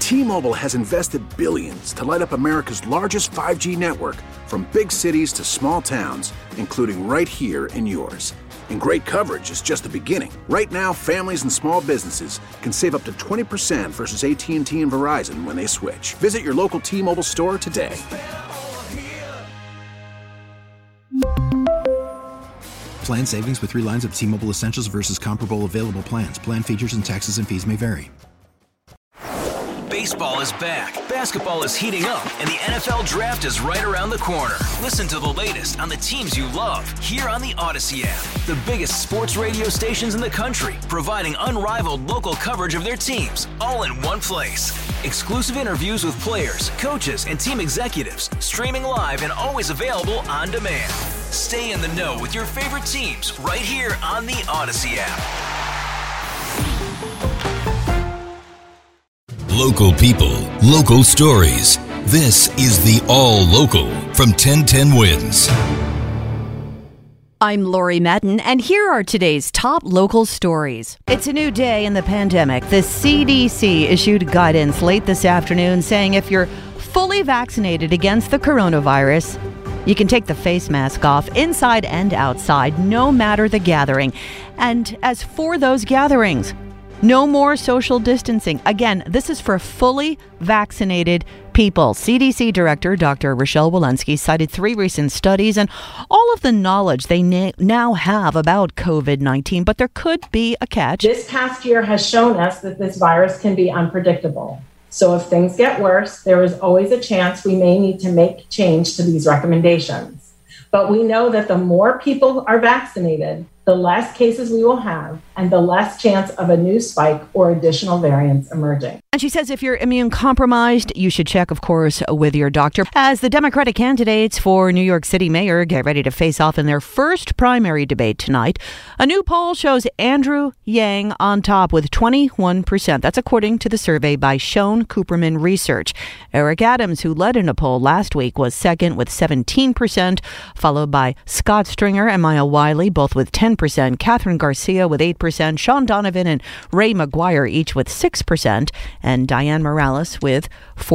T-Mobile has invested billions to light up America's largest 5G network, from big cities to small towns, including right here in yours. And great coverage is just the beginning. Right now, families and small businesses can save up to 20% versus AT&T and Verizon when they switch. Visit your local T-Mobile store today. Plan savings with 3 lines of T-Mobile Essentials versus comparable available plans. Plan features and taxes and fees may vary. Baseball is back, basketball is heating up, and the NFL Draft is right around the corner. Listen to the latest on the teams you love here on the Odyssey app. The biggest sports radio stations in the country, providing unrivaled local coverage of their teams, all in one place. Exclusive interviews with players, coaches, and team executives, streaming live and always available on demand. Stay in the know with your favorite teams right here on the Odyssey app. Local people, local stories. This is the All Local from 1010 Wins. I'm Lori Madden, and here are today's top local stories. It's a new day in the pandemic. The CDC issued guidance late this afternoon saying if you're fully vaccinated against the coronavirus, you can take the face mask off inside and outside, no matter the gathering. And as for those gatherings, no more social distancing. Again, this is for fully vaccinated people. CDC Director Dr. Rochelle Walensky cited 3 recent studies and all of the knowledge they now have about COVID-19, but there could be a catch. This past year has shown us that this virus can be unpredictable. So if things get worse, there is always a chance we may need to make change to these recommendations. But we know that the more people are vaccinated, the less cases we will have and the less chance of a new spike or additional variants emerging. And she says if you're immune compromised, you should check, of course, with your doctor. As the Democratic candidates for New York City mayor get ready to face off in their first primary debate tonight, a new poll shows Andrew Yang on top with 21%. That's according to the survey by Schoen Cooperman Research. Eric Adams, who led in a poll last week, was second with 17%, followed by Scott Stringer and Maya Wiley, both with 10%, Catherine Garcia with 8%, Sean Donovan and Ray McGuire each with 6%, and Diane Morales with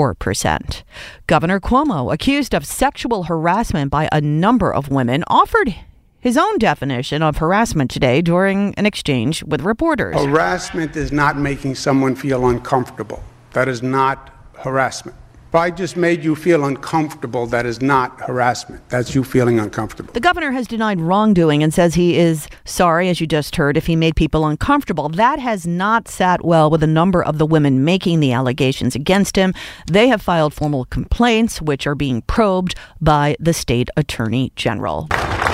4%. Governor Cuomo, accused of sexual harassment by a number of women, offered his own definition of harassment today during an exchange with reporters. Harassment is not making someone feel uncomfortable. That is not harassment. If I just made you feel uncomfortable, that is not harassment. That's you feeling uncomfortable. The governor has denied wrongdoing and says he is sorry, as you just heard, if he made people uncomfortable. That has not sat well with a number of the women making the allegations against him. They have filed formal complaints, which are being probed by the state attorney general.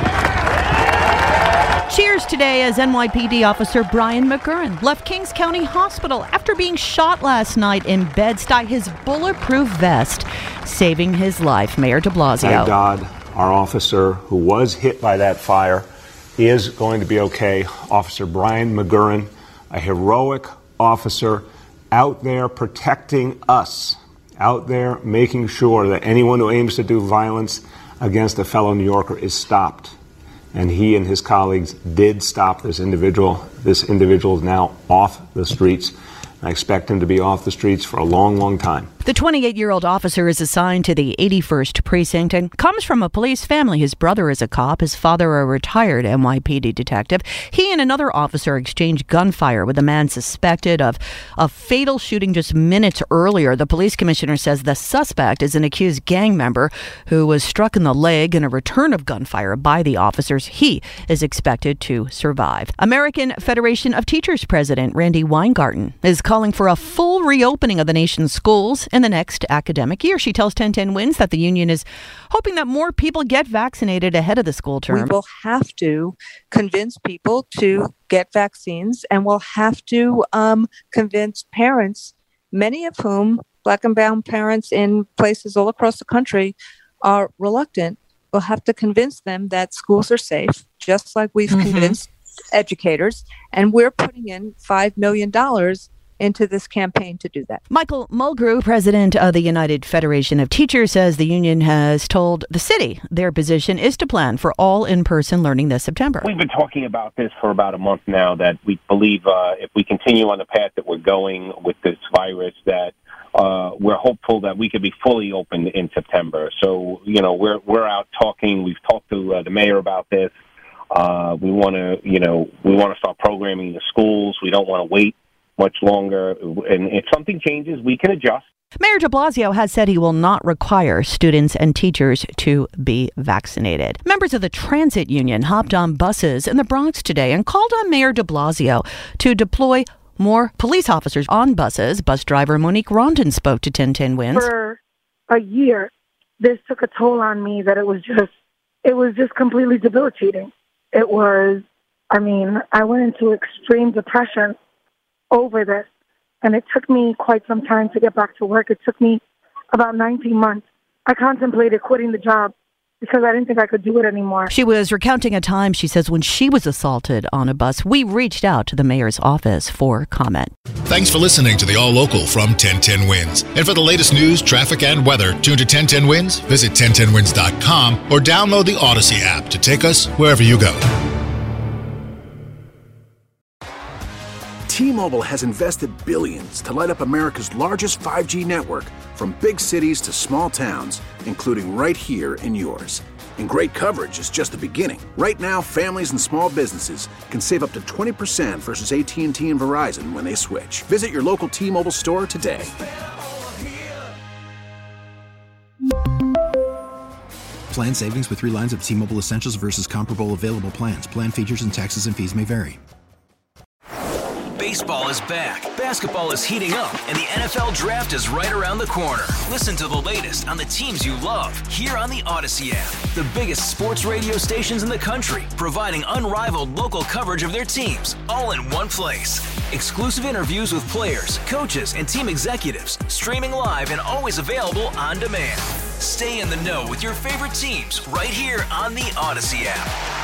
Cheers today as NYPD officer Brian McGurran left Kings County Hospital after being shot last night in Bed-Stuy, his bulletproof vest saving his life. Mayor de Blasio. Thank God our officer who was hit by that fire is going to be okay. Officer Brian McGurran, a heroic officer out there protecting us, out there making sure that anyone who aims to do violence against a fellow New Yorker is stopped. And he and his colleagues did stop this individual. This individual is now off the streets. I expect him to be off the streets for a long, long time. The 28-year-old officer is assigned to the 81st Precinct and comes from a police family. His brother is a cop, his father a retired NYPD detective. He and another officer exchanged gunfire with a man suspected of a fatal shooting just minutes earlier. The police commissioner says the suspect is an accused gang member who was struck in the leg in a return of gunfire by the officers. He is expected to survive. American Federation of Teachers President Randy Weingarten is calling for a full reopening of the nation's schools in the next academic year. She tells 1010 Wins that the union is hoping that more people get vaccinated ahead of the school term. We will have to convince people to get vaccines, and we'll have to convince parents, many of whom, Black and brown parents in places all across the country, are reluctant. We'll have to convince them that schools are safe, just like we've convinced educators, and we're putting in $5 million into this campaign to do that. Michael Mulgrew, president of the United Federation of Teachers, says the union has told the city their position is to plan for all in-person learning this September. We've been talking about this for about a month now, that we believe if we continue on the path that we're going with this virus, that we're hopeful that we could be fully open in September. So, we're out talking. We've talked to the mayor about this. We want to start programming the schools. We don't want to wait much longer. And if something changes, we can adjust. Mayor de Blasio has said he will not require students and teachers to be vaccinated. Members of the transit union hopped on buses in the Bronx today and called on Mayor de Blasio to deploy more police officers on buses. Bus driver Monique Rondon spoke to 1010 Wins. For a year, this took a toll on me that it was just completely debilitating. I went into extreme depression over this. And it took me quite some time to get back to work. It took me about 19 months. I contemplated quitting the job because I didn't think I could do it anymore. She was recounting a time, she says, when she was assaulted on a bus. We reached out to the mayor's office for comment. Thanks for listening to the All Local from 1010 Wins. And for the latest news, traffic, and weather, tune to 1010 Wins, visit 1010wins.com, or download the Odyssey app to take us wherever you go. T-Mobile has invested billions to light up America's largest 5G network, from big cities to small towns, including right here in yours. And great coverage is just the beginning. Right now, families and small businesses can save up to 20% versus AT&T and Verizon when they switch. Visit your local T-Mobile store today. Plan savings with 3 lines of T-Mobile Essentials versus comparable available plans. Plan features and taxes and fees may vary. Baseball is back, basketball is heating up, and the NFL Draft is right around the corner. Listen to the latest on the teams you love here on the Odyssey app. The biggest sports radio stations in the country, providing unrivaled local coverage of their teams, all in one place. Exclusive interviews with players, coaches, and team executives, streaming live and always available on demand. Stay in the know with your favorite teams right here on the Odyssey app.